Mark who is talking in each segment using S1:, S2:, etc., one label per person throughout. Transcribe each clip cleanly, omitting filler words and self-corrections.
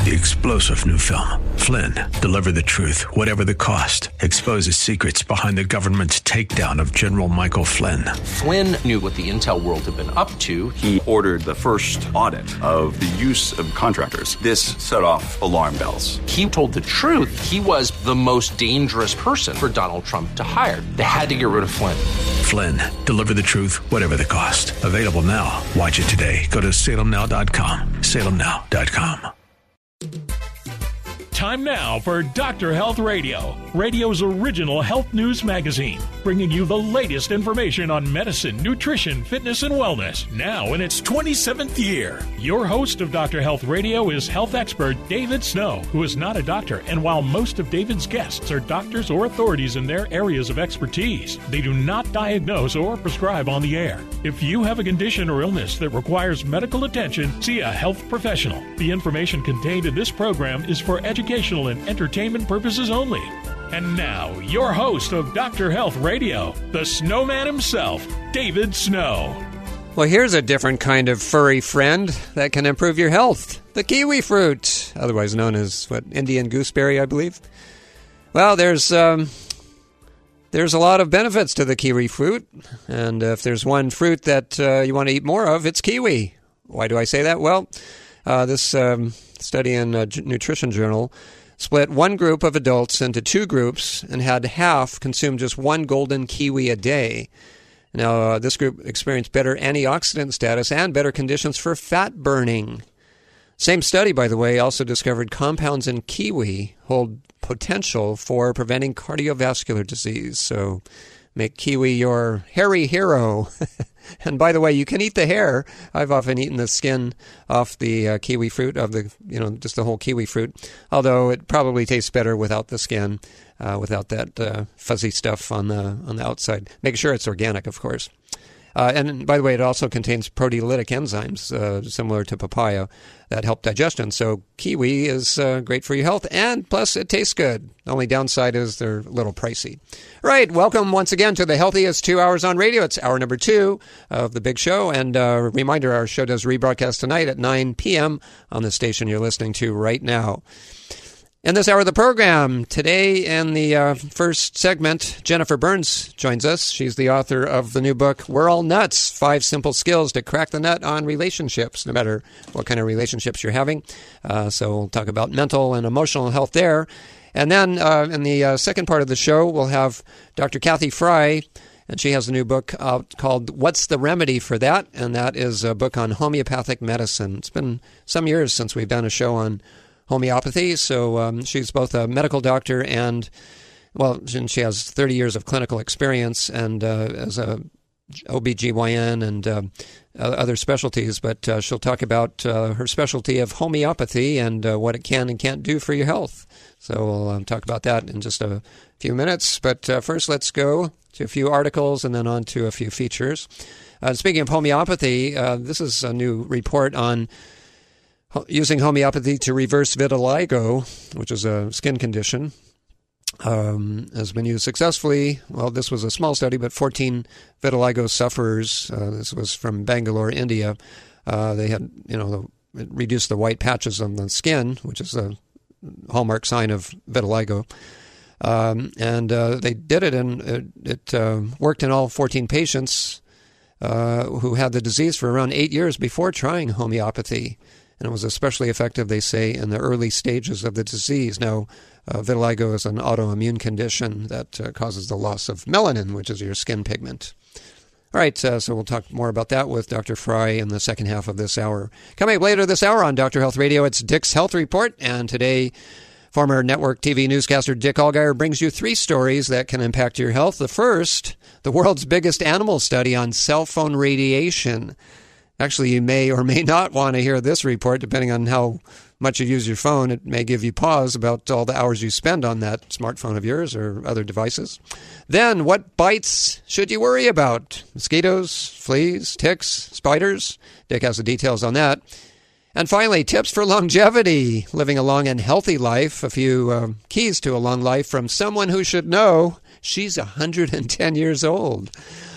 S1: The explosive new film, Flynn, deliver the truth, whatever the cost, exposes secrets behind the government's takedown of General Michael Flynn.
S2: Flynn knew what the intel world had been up to.
S3: He ordered the first audit of the use of contractors. This set off alarm bells.
S2: He told the truth. He was the most dangerous person for Donald Trump to hire. They had to get rid of Flynn.
S1: Flynn, deliver the truth, whatever the cost. Available now. Watch it today. Go to salemnow.com. salemnow.com.
S4: Time now for Dr. Health Radio, radio's original health news magazine, bringing you the latest information on medicine, nutrition, fitness, and wellness, now in its 27th year. Your host of Dr. Health Radio is health expert David Snow, who is not a doctor, and while most of David's guests are doctors or authorities in their areas of expertise, they do not diagnose or prescribe on the air. If you have a condition or illness that requires medical attention, see a health professional. The information contained in this program is for educational and entertainment purposes only. And now, your host of Dr. Health Radio, the snowman himself, David Snow.
S5: Well, here's a different kind of furry friend that can improve your health. The kiwi fruit, otherwise known as, Indian gooseberry, I believe. Well, there's a lot of benefits to the kiwi fruit. And if there's one fruit that you want to eat more of, it's kiwi. Why do I say that? Well, this study in Nutrition Journal split one group of adults into two groups and had half consume just one golden kiwi a day. Now, this group experienced better antioxidant status and better conditions for fat burning. Same study, by the way, also discovered compounds in kiwi hold potential for preventing cardiovascular disease. So make kiwi your hairy hero. And by the way, you can eat the hair. I've often eaten the skin off the kiwi fruit, just the whole kiwi fruit, although it probably tastes better without the skin, without that fuzzy stuff on the outside. Make sure it's organic, of course. And by the way, it also contains proteolytic enzymes, similar to papaya, that help digestion. So kiwi is great for your health, and plus it tastes good. The only downside is they're a little pricey. Right, welcome once again to the healthiest 2 hours on radio. It's hour number 2 of the big show. And a reminder, our show does rebroadcast tonight at 9 p.m. on the station you're listening to right now. In this hour of the program, today in the first segment, Jennifer Burns joins us. She's the author of the new book, We're All Nuts, 5 Simple Skills to Crack the Nut on Relationships, no matter what kind of relationships you're having. So we'll talk about mental and emotional health there. And then in the second part of the show, we'll have Dr. Kathy Fry, and she has a new book out called What's the Remedy for That? And that is a book on homeopathic medicine. It's been some years since we've done a show on homeopathy, so she's both a medical doctor and she has 30 years of clinical experience and as a OBGYN and other specialties, but she'll talk about her specialty of homeopathy and what it can and can't do for your health. So we'll talk about that in just a few minutes, but first let's go to a few articles and then on to a few features. Speaking of homeopathy, this is a new report on using homeopathy to reverse vitiligo, which is a skin condition, has been used successfully. Well, this was a small study, but 14 vitiligo sufferers. This was from Bangalore, India. They had, reduced the white patches on the skin, which is a hallmark sign of vitiligo. And they did it, and it worked in all 14 patients who had the disease for around 8 years before trying homeopathy. And it was especially effective, they say, in the early stages of the disease. Now, vitiligo is an autoimmune condition that causes the loss of melanin, which is your skin pigment. All right, so we'll talk more about that with Dr. Fry in the second half of this hour. Coming up later this hour on Dr. Health Radio, it's Dick's Health Report. And today, former network TV newscaster Dick Allgaier brings you 3 stories that can impact your health. The first, the world's biggest animal study on cell phone radiation. Actually, you may or may not want to hear this report, depending on how much you use your phone. It may give you pause about all the hours you spend on that smartphone of yours or other devices. Then, what bites should you worry about? Mosquitoes, fleas, ticks, spiders? Dick has the details on that. And finally, tips for longevity, living a long and healthy life. A few keys to a long life from someone who should know she's 110 years old.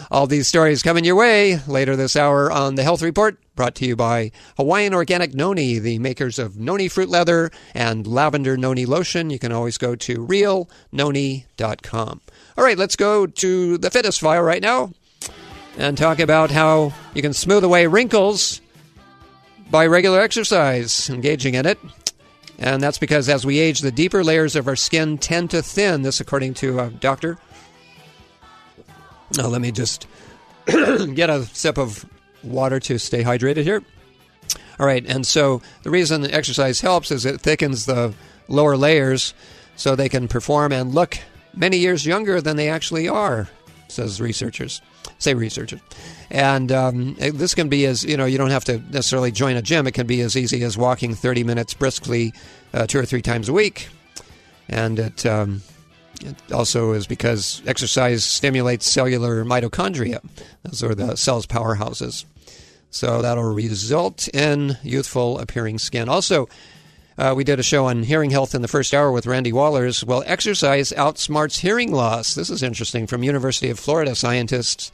S5: All these stories coming your way later this hour on The Health Report, brought to you by Hawaiian Organic Noni, the makers of Noni Fruit Leather and Lavender Noni Lotion. You can always go to realnoni.com. All right, let's go to the fitness file right now and talk about how you can smooth away wrinkles by regular exercise, engaging in it. And that's because as we age, the deeper layers of our skin tend to thin. This according to a doctor. Now, let me just get a sip of water to stay hydrated here. All right, and so the reason exercise helps is it thickens the lower layers so they can perform and look many years younger than they actually are, says researchers. And this can be as, you don't have to necessarily join a gym. It can be as easy as walking 30 minutes briskly 2 or 3 times a week. And it also is because exercise stimulates cellular mitochondria. Those are the cell's powerhouses. So that'll result in youthful appearing skin. Also, we did a show on hearing health in the first hour with Randy Wallers. Well, exercise outsmarts hearing loss. This is interesting. From University of Florida scientists,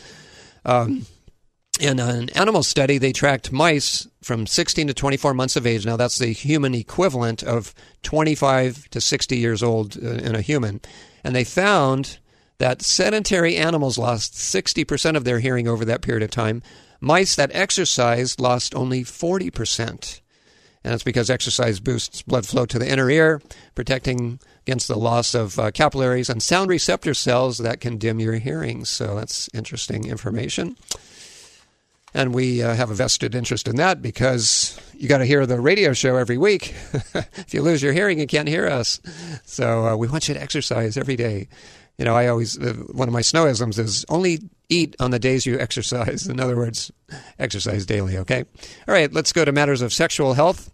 S5: in an animal study, they tracked mice from 16 to 24 months of age. Now, that's the human equivalent of 25 to 60 years old in a human. And they found that sedentary animals lost 60% of their hearing over that period of time. Mice that exercised lost only 40%. And it's because exercise boosts blood flow to the inner ear, protecting against the loss of capillaries and sound receptor cells that can dim your hearing. So that's interesting information. And we have a vested interest in that because you got to hear the radio show every week. If you lose your hearing, you can't hear us. So we want you to exercise every day. I always, one of my snowisms is only eat on the days you exercise. In other words, exercise daily, okay? All right, let's go to matters of sexual health.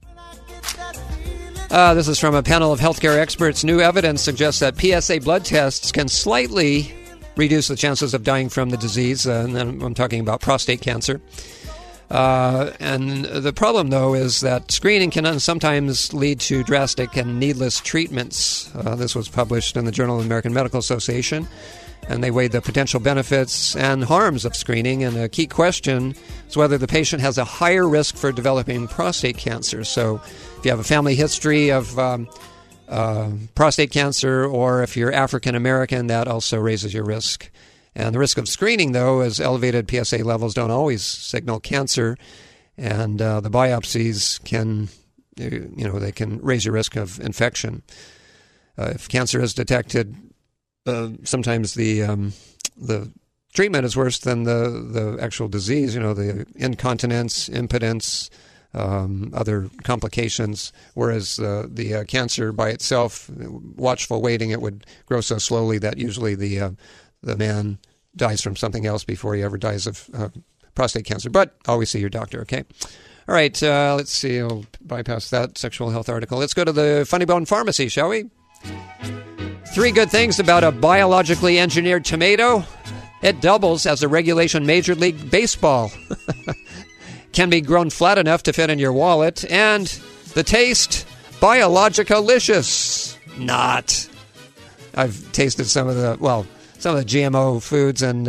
S5: This is from a panel of healthcare experts. New evidence suggests that PSA blood tests can slightly reduce the chances of dying from the disease, and then I'm talking about prostate cancer. And the problem, though, is that screening can sometimes lead to drastic and needless treatments. This was published in the Journal of the American Medical Association, and they weighed the potential benefits and harms of screening. And a key question is whether the patient has a higher risk for developing prostate cancer. So if you have a family history of prostate cancer, or if you're African American, that also raises your risk. And the risk of screening, though, is elevated PSA levels don't always signal cancer, and the biopsies can, they can raise your risk of infection. If cancer is detected, sometimes the treatment is worse than the actual disease. The incontinence, impotence, other complications. Whereas the cancer by itself, watchful waiting, it would grow so slowly that usually the man dies from something else before he ever dies of prostate cancer. But always see your doctor, okay? All right, let's see. I'll bypass that sexual health article. Let's go to the Funny Bone Pharmacy, shall we? 3 good things about a biologically engineered tomato. It doubles as a regulation Major League Baseball. Can be grown flat enough to fit in your wallet. And the taste, biologicalicious. Not. I've tasted some of the GMO foods and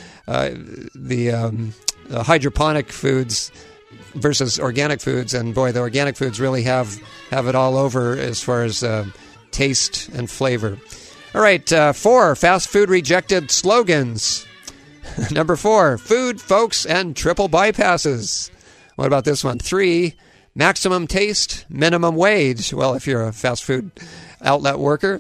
S5: the hydroponic foods versus organic foods, and boy, the organic foods really have it all over as far as taste and flavor. All right, 4 fast food rejected slogans. Number 4, food, folks, and triple bypasses. What about this one? 3, maximum taste, minimum wage. Well, if you're a fast food outlet worker.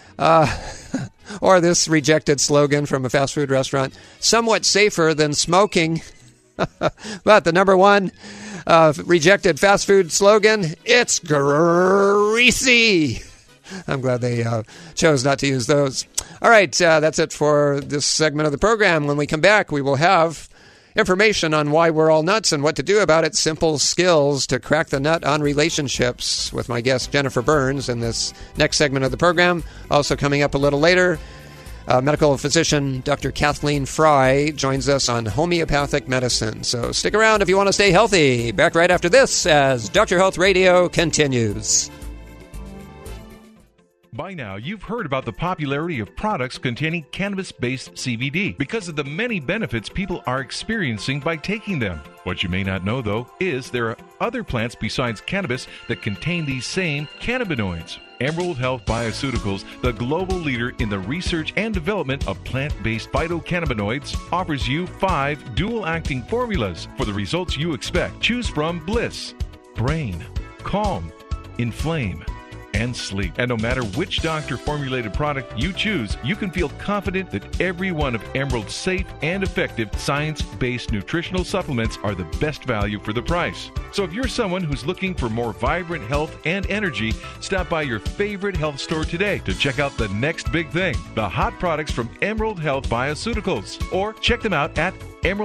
S5: Or this rejected slogan from a fast food restaurant, somewhat safer than smoking. But the number 1 rejected fast food slogan, it's greasy. I'm glad they chose not to use those. All right, that's it for this segment of the program. When we come back, we will have information on why we're all nuts and what to do about it. Simple skills to crack the nut on relationships with my guest, Jennifer Burns, in this next segment of the program. Also coming up a little later, medical physician Dr. Kathleen Fry joins us on homeopathic medicine. So stick around if you want to stay healthy. Back right after this as Dr. Health Radio continues.
S6: By now, you've heard about the popularity of products containing cannabis-based CBD because of the many benefits people are experiencing by taking them. What you may not know, though, is there are other plants besides cannabis that contain these same cannabinoids. Emerald Health Bioceuticals, the global leader in the research and development of plant-based phytocannabinoids, offers you 5 dual-acting formulas for the results you expect. Choose from Bliss, Brain, Calm, Inflame, and Sleep. And no matter which doctor-formulated product you choose, you can feel confident that every one of Emerald's safe and effective science-based nutritional supplements are the best value for the price. So if you're someone who's looking for more vibrant health and energy, stop by your favorite health store today to check out the next big thing, the hot products from Emerald Health Bioceuticals. Or check them out at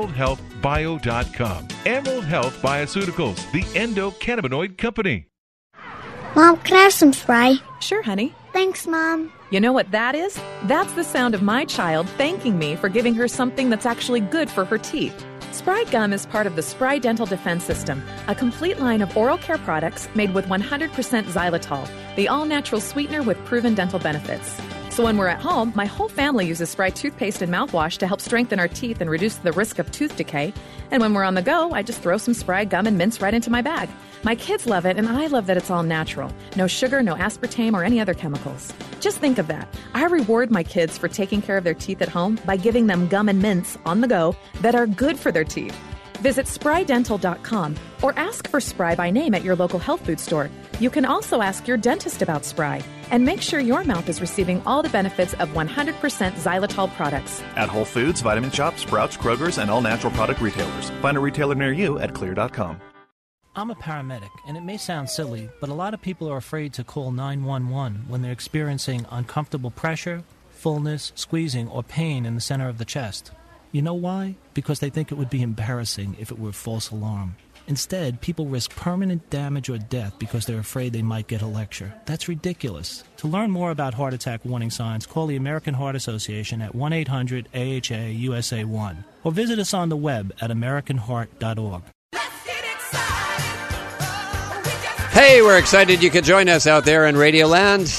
S6: emeraldhealthbio.com. Emerald Health Bioceuticals, the endocannabinoid company.
S7: Mom, can I have some spray?
S8: Sure, honey.
S7: Thanks, Mom.
S8: You know what that is? That's the sound of my child thanking me for giving her something that's actually good for her teeth. Spry Gum is part of the Spry Dental Defense System, a complete line of oral care products made with 100% xylitol, the all-natural sweetener with proven dental benefits. So when we're at home, my whole family uses Spry toothpaste and mouthwash to help strengthen our teeth and reduce the risk of tooth decay. And when we're on the go, I just throw some Spry Gum and mints right into my bag. My kids love it, and I love that it's all natural. No sugar, no aspartame, or any other chemicals. Just think of that. I reward my kids for taking care of their teeth at home by giving them gum and mints on the go that are good for their teeth. Visit sprydental.com or ask for Spry by name at your local health food store. You can also ask your dentist about Spry and make sure your mouth is receiving all the benefits of 100% xylitol products.
S9: At Whole Foods, Vitamin Shoppe, Sprouts, Kroger's, and all natural product retailers. Find a retailer near you at clear.com.
S10: I'm a paramedic, and it may sound silly, but a lot of people are afraid to call 911 when they're experiencing uncomfortable pressure, fullness, squeezing, or pain in the center of the chest. You know why? Because they think it would be embarrassing if it were a false alarm. Instead, people risk permanent damage or death because they're afraid they might get a lecture. That's ridiculous. To learn more about heart attack warning signs, call the American Heart Association at 1-800-AHA-USA1 or visit us on the web at americanheart.org.
S5: Hey, we're excited you could join us out there in Radio Land.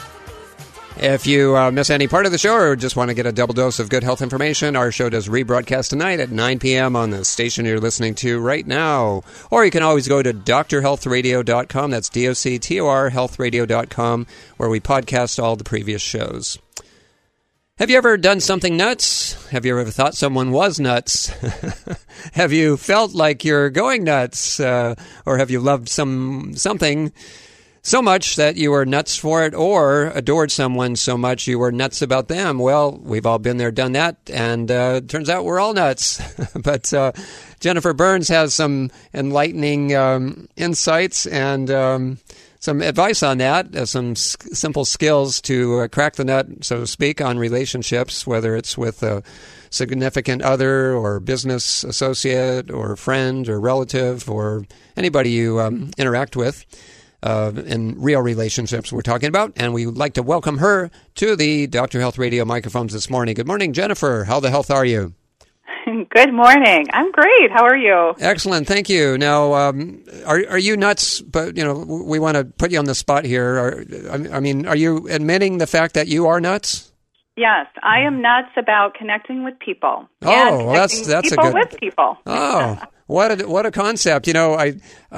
S5: If you miss any part of the show or just want to get a double dose of good health information, our show does rebroadcast tonight at 9 p.m. on the station you're listening to right now. Or you can always go to drhealthradio.com. That's DOCTOR healthradio.com, where we podcast all the previous shows. Have you ever done something nuts? Have you ever thought someone was nuts? Have you felt like you're going nuts? Or have you loved something so much that you were nuts for it, or adored someone so much you were nuts about them? Well, we've all been there, done that, and it turns out we're all nuts. But Jennifer Burns has some enlightening insights and some advice on that, some simple skills to crack the nut, so to speak, on relationships, whether it's with a significant other or business associate or friend or relative or anybody you interact with. In real relationships we're talking about, and we would like to welcome her to the Dr. Health Radio microphones this morning. Good morning, Jennifer. How the health are you?
S11: Good morning. I'm great. How are you?
S5: Excellent. Thank you. Now, are you nuts? But, we want to put you on the spot here. Are you admitting the fact that you are nuts?
S11: Yes, I am nuts about connecting with people.
S5: Oh, that's
S11: people
S5: a good
S11: with people.
S5: Oh. What a concept. I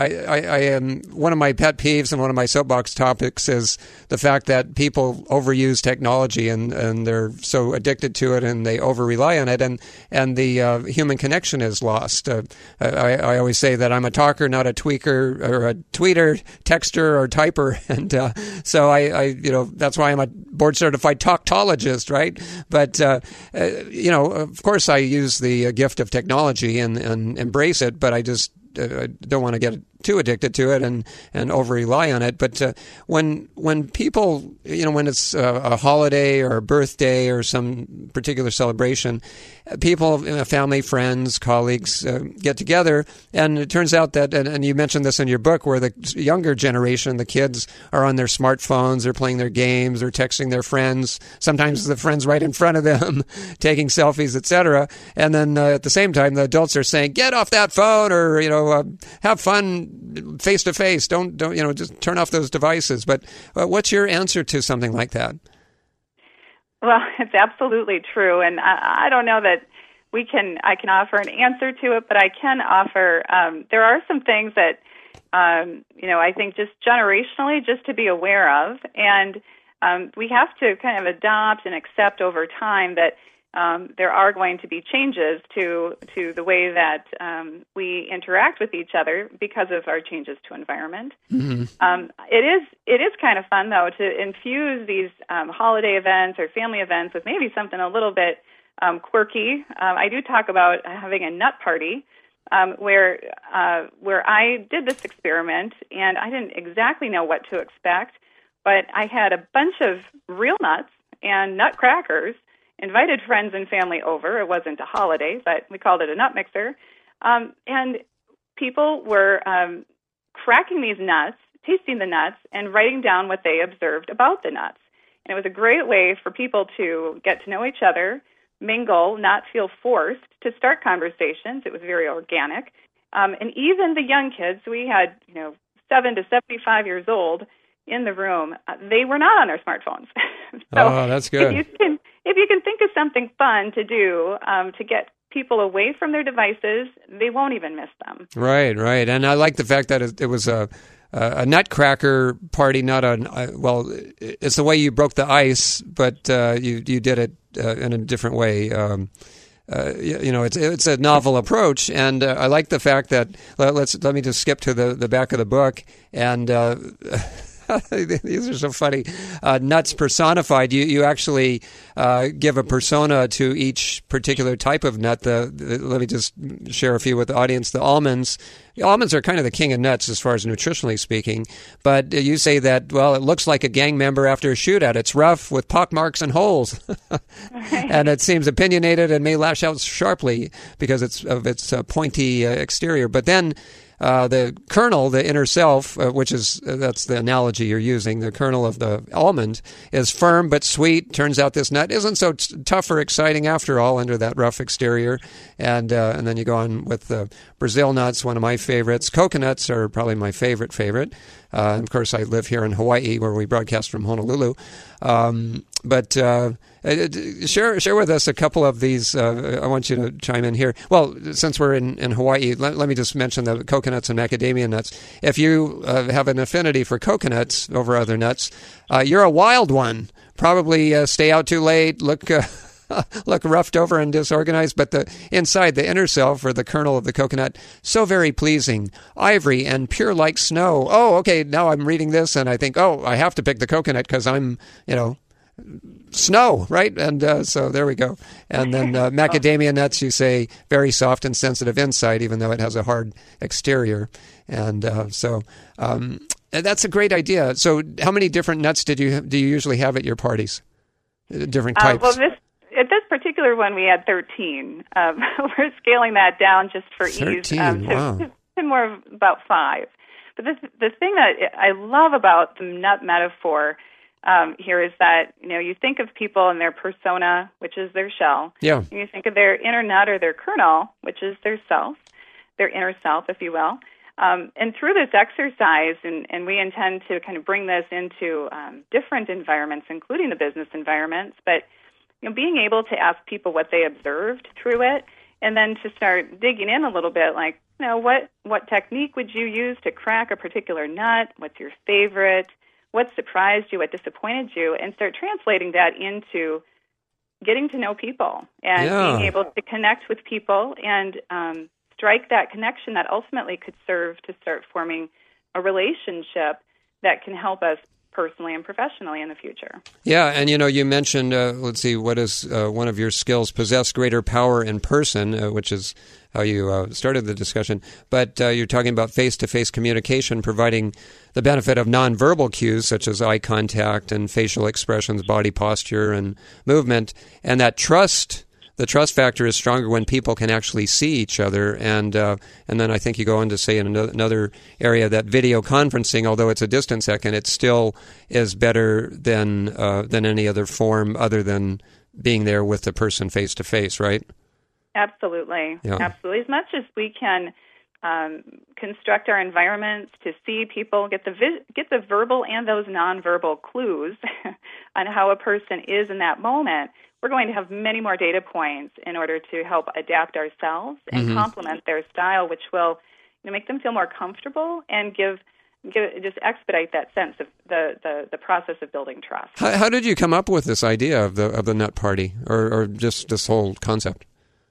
S5: am one of my pet peeves and one of my soapbox topics is the fact that people overuse technology and they're so addicted to it and they over-rely on it and the human connection is lost. I always say that I'm a talker, not a tweaker or a tweeter, texter, or typer. And so I that's why I'm a board-certified talktologist, right? But, of course I use the gift of technology and embrace it, but I just don't want to get too addicted to it and over rely on it. But when people, when it's a holiday or a birthday or some particular celebration, people, family, friends, colleagues get together, and it turns out that, and you mentioned this in your book, where the younger generation, the kids, are on their smartphones, they're playing their games, they're texting their friends, sometimes the friends right in front of them, taking selfies, etc. And then at the same time, the adults are saying, get off that phone, or have fun face to face. Don't just turn off those devices. But what's your answer to something like that?
S11: Well, it's absolutely true, and I don't know that I can offer an answer to it, but I can offer. There are some things that I think just generationally, just to be aware of, and we have to kind of adopt and accept over time that there are going to be changes to the way that we interact with each other because of our changes to environment. Mm-hmm. It is kind of fun, though, to infuse these holiday events or family events with maybe something a little bit quirky. I do talk about having a nut party where I did this experiment, and I didn't exactly know what to expect, but I had a bunch of real nuts and nut crackers, invited friends and family over. It wasn't a holiday, but we called it a nut mixer. And people were cracking these nuts, tasting the nuts, and writing down what they observed about the nuts. And it was a great way for people to get to know each other, mingle, not feel forced to start conversations. It was very organic. And even the young kids, we had 7 to 75 years old in the room, they were not on their smartphones. So
S5: that's good.
S11: If you can think of something fun to do to get people away from their devices, they won't even miss them.
S5: Right. And I like the fact that it was a nutcracker party, not it's the way you broke the ice, but you did it in a different way. It's a novel approach, and I like the fact that let me just skip to the back of the book, and these are so funny. Nuts personified. You actually give a persona to each particular type of nut. Let me just share a few with the audience. The almonds. Almonds are kind of the king of nuts as far as nutritionally speaking. But you say that, well, it looks like a gang member after a shootout. It's rough with pockmarks and holes. And it seems opinionated and may lash out sharply because of its pointy exterior. But then the kernel, the inner self, that's the analogy you're using, the kernel of the almond, is firm but sweet. Turns out this nut isn't so tough or exciting after all under that rough exterior. And then you go on with the Brazil nuts, one of my favorites. Coconuts are probably my favorite. Of course, I live here in Hawaii where we broadcast from Honolulu. But share with us a couple of these. I want you to chime in here. Well, since we're in Hawaii, let me just mention the coconuts and macadamia nuts. If you have an affinity for coconuts over other nuts, you're a wild one. Probably stay out too late, look roughed over and disorganized, but the inside, the inner self, or the kernel of the coconut, so very pleasing, ivory and pure like snow. Oh, okay, now I'm reading this and I think, I have to pick the coconut because I'm, snow, right? And so there we go. And then macadamia nuts, you say, very soft and sensitive inside, even though it has a hard exterior. And that's a great idea. So how many different nuts do you usually have at your parties? Different types?
S11: At this particular one, we had 13. We're scaling that down just for 13, ease to more of about 5. But the thing that I love about the nut metaphor here is that you think of people and their persona, which is their shell. Yeah. And you think of their inner nut or their kernel, which is their self, their inner self, if you will. And through this exercise, and we intend to kind of bring this into different environments, including the business environments, but being able to ask people what they observed through it, and then to start digging in a little bit, like, what technique would you use to crack a particular nut? What's your favorite? What surprised you? What disappointed you? And start translating that into getting to know people and being able to connect with people and strike that connection that ultimately could serve to start forming a relationship that can help us personally and professionally in the future. Yeah,
S5: and you mentioned, let's see, what is one of your skills? Possess greater power in person, which is how you started the discussion. But you're talking about face-to-face communication, providing the benefit of nonverbal cues such as eye contact and facial expressions, body posture, and movement, and that trust. The trust factor is stronger when people can actually see each other, and then I think you go on to say in another area that video conferencing, although it's a distance second, it still is better than any other form other than being there with the person face to face, right?
S11: Absolutely, absolutely. As much as we can construct our environments, to see people, get the verbal and those nonverbal clues on how a person is in that moment, we're going to have many more data points in order to help adapt ourselves and complement their style, which will make them feel more comfortable and just expedite that sense of the process of building trust.
S5: How did you come up with this idea of the nut party, or just this whole concept?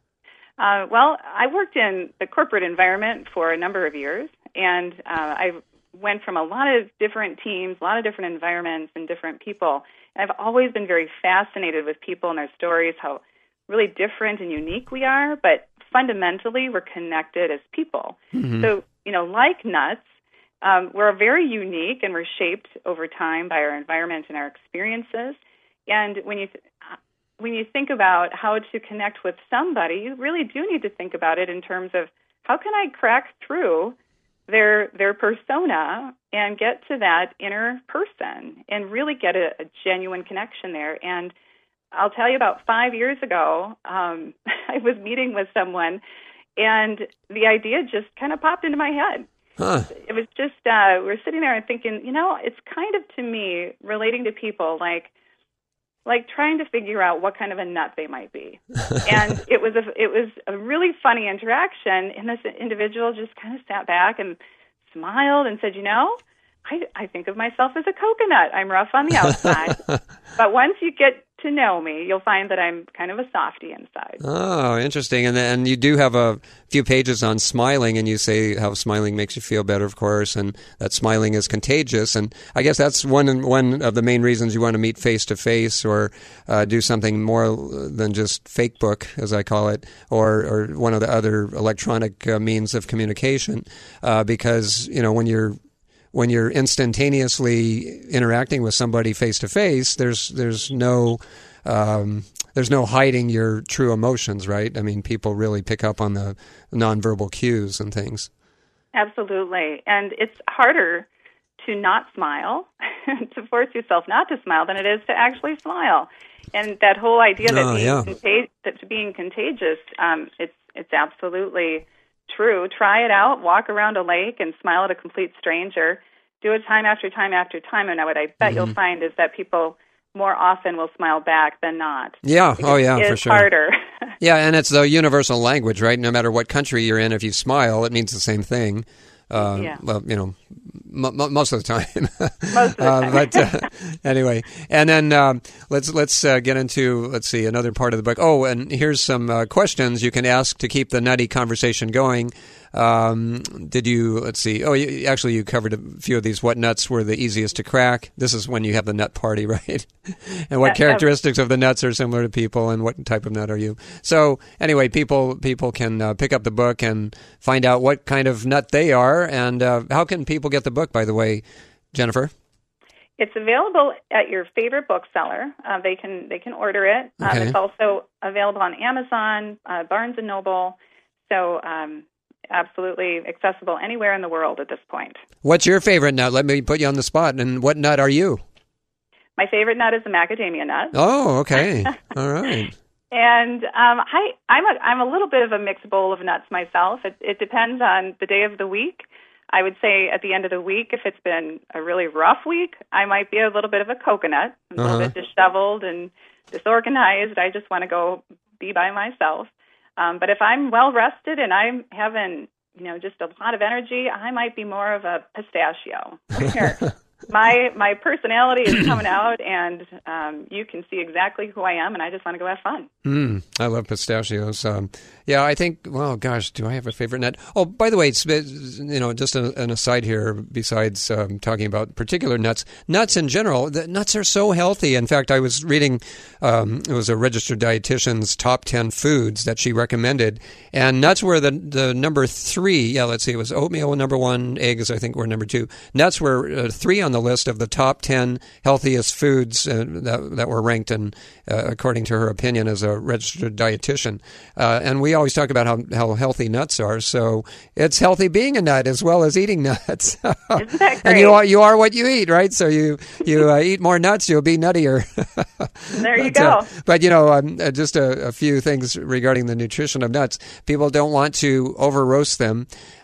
S11: Well, I worked in the corporate environment for a number of years, and I went from a lot of different teams, a lot of different environments, and different people. And I've always been very fascinated with people and their stories, how really different and unique we are, but fundamentally we're connected as people. So, like nuts, we're very unique, and we're shaped over time by our environment and our experiences. And when you think about how to connect with somebody, you really do need to think about it in terms of how can I crack through their persona and get to that inner person and really get a genuine connection there. And I'll tell you, about 5 years ago, I was meeting with someone, and the idea just kind of popped into my head. It was just, we were sitting there and thinking, it's kind of, to me, relating to people like trying to figure out what kind of a nut they might be. And it was a really funny interaction, and this individual just kind of sat back and smiled and said, I think of myself as a coconut. I'm rough on the outside, but once you get to know me, you'll find that I'm kind of a softie inside.
S5: Oh, interesting. And you do have a few pages on smiling, and you say how smiling makes you feel better, of course, and that smiling is contagious. And I guess that's one of the main reasons you want to meet face-to-face, or do something more than just fake book, as I call it, or one of the other electronic means of communication, because, when you're instantaneously interacting with somebody face to face, there's no hiding your true emotions, right? I mean, people really pick up on the nonverbal cues and things.
S11: Absolutely, and it's harder to not smile, to force yourself not to smile, than it is to actually smile. And that whole idea that being contagious, it's absolutely true. Try it out. Walk around a lake and smile at a complete stranger. Do it time after time after time, and what I bet you'll find is that people more often will smile back than not.
S5: Yeah,
S11: for sure. It's harder.
S5: Yeah, and it's the universal language, right? No matter what country you're in, if you smile, it means the same thing. Well, most of the time.
S11: Most of the time.
S5: But anyway, and then let's get into, another part of the book. Oh, and here's some questions you can ask to keep the nutty conversation going. You covered a few of these. What nuts were the easiest to crack? This is when you have the nut party, right? And what characteristics of the nuts are similar to people, and what type of nut are you? So anyway, people can pick up the book and find out what kind of nut they are. And how can people get the book, by the way, Jennifer?
S11: It's available at your favorite bookseller. They can order it.
S5: Okay.
S11: It's also available on Amazon, Barnes & Noble. So absolutely accessible anywhere in the world at this point.
S5: What's your favorite nut? Let me put you on the spot. And what nut are you?
S11: My favorite nut is the macadamia nut.
S5: Oh, okay. All right.
S11: And I'm a little bit of a mixed bowl of nuts myself. It depends on the day of the week. I would say at the end of the week, if it's been a really rough week, I might be a little bit of a coconut, a little bit disheveled and disorganized. I just want to go be by myself. But if I'm well rested and I'm having, just a lot of energy, I might be more of a pistachio. My personality is coming out, and you can see exactly who I am, and I just want to go have fun.
S5: I love pistachios. I think, well, gosh, do I have a favorite nut? Oh, by the way, it's, just an aside here, besides talking about particular nuts in general, the nuts are so healthy. In fact, I was reading, it was a registered dietitian's top 10 foods that she recommended, and nuts were the number 3. Yeah, let's see, it was oatmeal number 1, eggs I think were number 2. Nuts were 3 on the list of the top 10 healthiest foods that were ranked, according to her opinion as a registered dietitian. And we always talk about how healthy nuts are. So it's healthy being a nut as well as eating nuts.
S11: Isn't that great?
S5: And you are what you eat, right? So you eat more nuts, you'll be nuttier.
S11: There you go.
S5: But just a few things regarding the nutrition of nuts. People don't want to over roast them.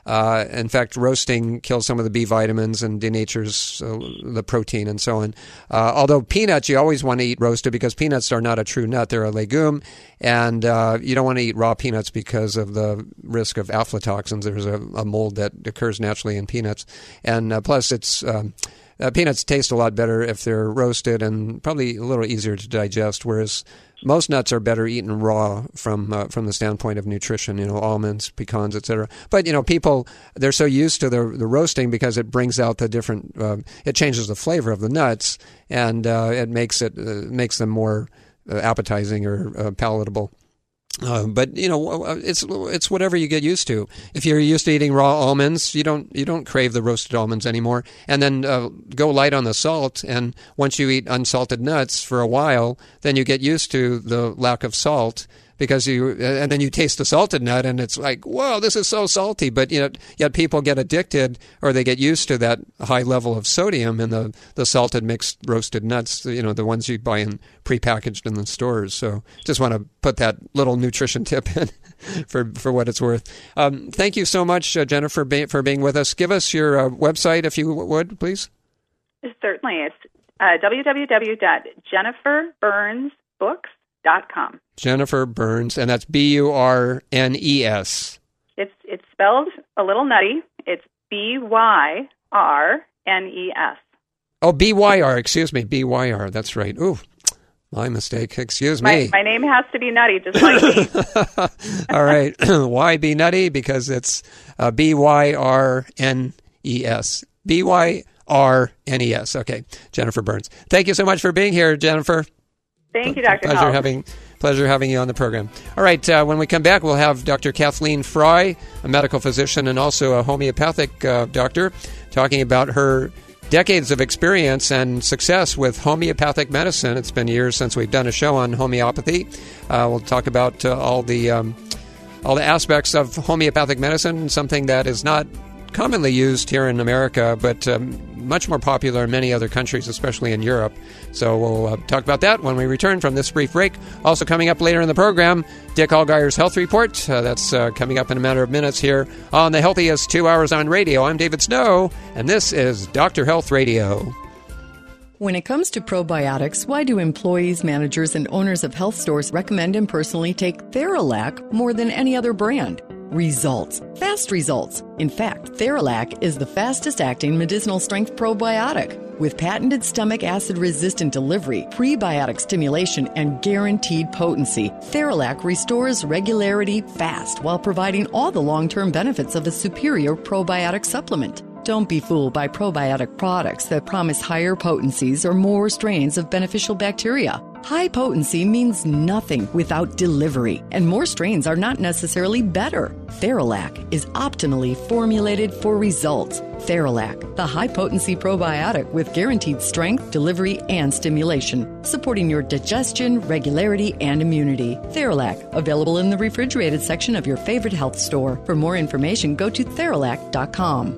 S5: In fact, roasting kills some of the B vitamins and denatures the protein and so on. Although peanuts, you always want to eat roasted because peanuts are not a true nut. They're a legume. And you don't want to eat raw peanuts because of the risk of aflatoxins. There's a mold that occurs naturally in peanuts. And plus, peanuts taste a lot better if they're roasted and probably a little easier to digest, whereas most nuts are better eaten raw from the standpoint of nutrition, almonds, pecans, etc. But, people, they're so used to the roasting because it brings out the different, it changes the flavor of the nuts, and it makes them more appetizing or palatable. But it's whatever you get used to. If you're used to eating raw almonds, you don't crave the roasted almonds anymore. And then go light on the salt. And once you eat unsalted nuts for a while, then you get used to the lack of salt and then you taste the salted nut, and it's like, whoa, this is so salty. But yet people get addicted, or they get used to that high level of sodium in the salted mixed roasted nuts. The ones you buy in prepackaged in the stores. So just want to put that little nutrition tip in for what it's worth. Thank you so much, Jennifer, for being with us. Give us your website, if you would, please.
S11: Certainly. It's www.jenniferburnsbooks.com.
S5: Jennifer Burns, and that's Burnes.
S11: It's spelled a little nutty. It's Byrnes.
S5: Oh, Byr. Excuse me, Byr. That's right. Ooh, my mistake. Excuse me.
S11: My name has to be nutty, just like me.
S5: All right. Why be nutty? Because it's Byrnes. Byrnes. Okay, Jennifer Burns. Thank you so much for being here, Jennifer.
S11: Thank you, Dr. Hall.
S5: Pleasure having you on the program. All right, when we come back, we'll have Dr. Kathleen Fry, a medical physician and also a homeopathic doctor, talking about her decades of experience and success with homeopathic medicine. It's been years since we've done a show on homeopathy. We'll talk about all the aspects of homeopathic medicine, something that is not commonly used here in America, but much more popular in many other countries, especially in Europe. So we'll talk about that when we return from this brief break. Also coming up later in the program, Dick Allgire's Health Report. That's coming up in a matter of minutes here on the Healthiest 2 Hours on Radio. I'm David Snow, and this is Dr. Health Radio.
S12: When it comes to probiotics, why do employees, managers, and owners of health stores recommend and personally take Theralac more than any other brand? Results. Fast results. In fact, Theralac is the fastest-acting medicinal-strength probiotic. With patented stomach acid-resistant delivery, prebiotic stimulation, and guaranteed potency, Theralac restores regularity fast while providing all the long-term benefits of a superior probiotic supplement. Don't be fooled by probiotic products that promise higher potencies or more strains of beneficial bacteria. High potency means nothing without delivery, and more strains are not necessarily better. Theralac is optimally formulated for results. Theralac, the high-potency probiotic with guaranteed strength, delivery, and stimulation, supporting your digestion, regularity, and immunity. Theralac, available in the refrigerated section of your favorite health store. For more information, go to Theralac.com.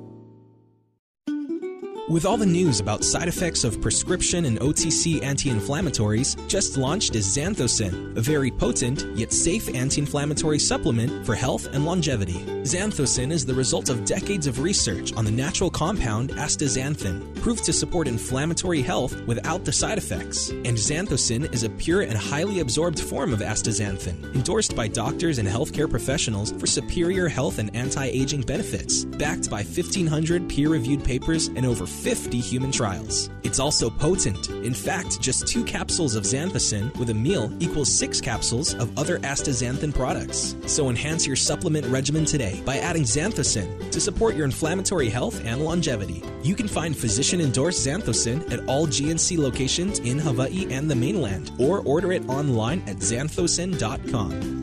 S13: With all the news about side effects of prescription and OTC anti-inflammatories, just launched is Xanthocin, a very potent yet safe anti-inflammatory supplement for health and longevity. Xanthocin is the result of decades of research on the natural compound astaxanthin, proved to support inflammatory health without the side effects. And Xanthocin is a pure and highly absorbed form of astaxanthin, endorsed by doctors and healthcare professionals for superior health and anti-aging benefits, backed by 1,500 peer-reviewed papers and over 50 human trials. It's also potent. In fact, just 2 capsules of Xanthocin with a meal equals 6 capsules of other astaxanthin products. So enhance your supplement regimen today by adding Xanthocin to support your inflammatory health and longevity. You can find physician-endorsed Xanthocin at all GNC locations in Hawaii and the mainland, or order it online at xanthocin.com.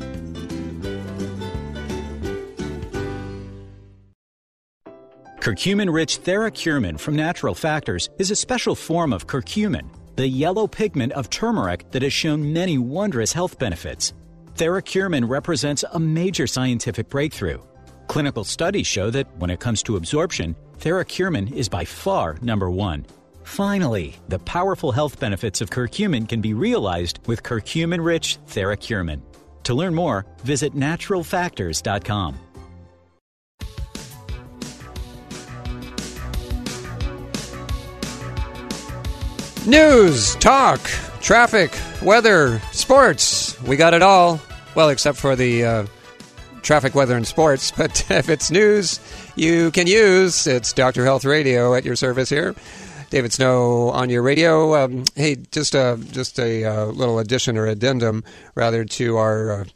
S14: Curcumin-rich TheraCurmin from Natural Factors is a special form of curcumin, the yellow pigment of turmeric that has shown many wondrous health benefits. TheraCurmin represents a major scientific breakthrough. Clinical studies show that when it comes to absorption, TheraCurmin is by far number one. Finally, the powerful health benefits of curcumin can be realized with curcumin-rich TheraCurmin. To learn more, visit naturalfactors.com.
S5: News, talk, traffic, weather, sports. We got it all. Well, except for the traffic, weather, and sports. But if it's news you can use, it's Dr. Health Radio at your service here. David Snow on your radio. Hey, just a little addition or addendum, rather, to our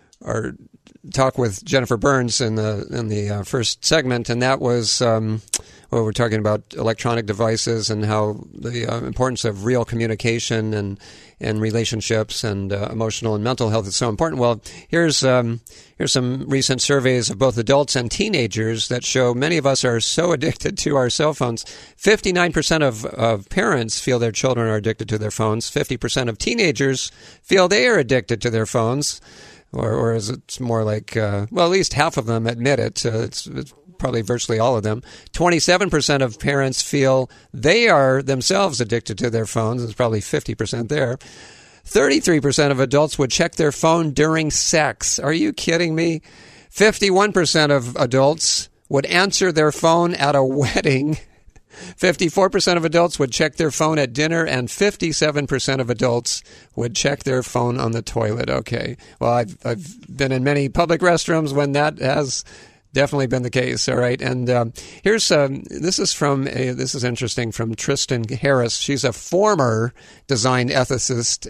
S5: talk with Jennifer Burns in the first segment, and that was we're talking about electronic devices and how the importance of real communication and relationships and emotional and mental health is so important. Well, here's some recent surveys of both adults and teenagers that show many of us are so addicted to our cell phones. 59% of parents feel their children are addicted to their phones. 50% of teenagers feel they are addicted to their phones. Or is it more like, at least half of them admit it. It's probably virtually all of them. 27% of parents feel they are themselves addicted to their phones. It's probably 50% there. 33% of adults would check their phone during sex. Are you kidding me? 51% of adults would answer their phone at a wedding. 54% of adults would check their phone at dinner, and 57% of adults would check their phone on the toilet. Okay. Well, I've been in many public restrooms when that has definitely been the case. All right. And here's this is interesting, from Tristan Harris. She's a former design ethicist